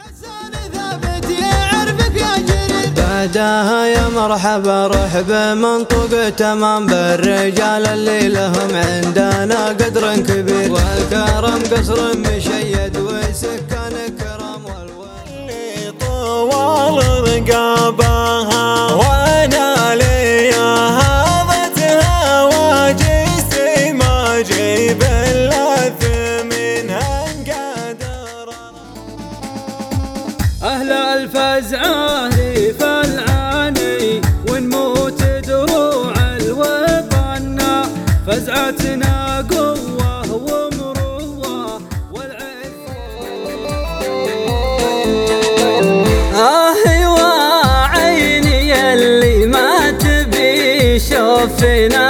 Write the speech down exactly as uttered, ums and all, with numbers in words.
بعدها يا مرحبا رحب منطوق تمام بالرجال اللي لهم عندنا قدر كبير، والكرم قصر مشيد وسكان كرام، واللي طوال رقابها وانا لي هضتها واجستي ما جيب اللث منها انقدر. اهل الفزعه ريف العاني ونموت دروع الوطن، فزعتنا قوه ومروه والعز. آه وعيني اللي ما تبي شوفنا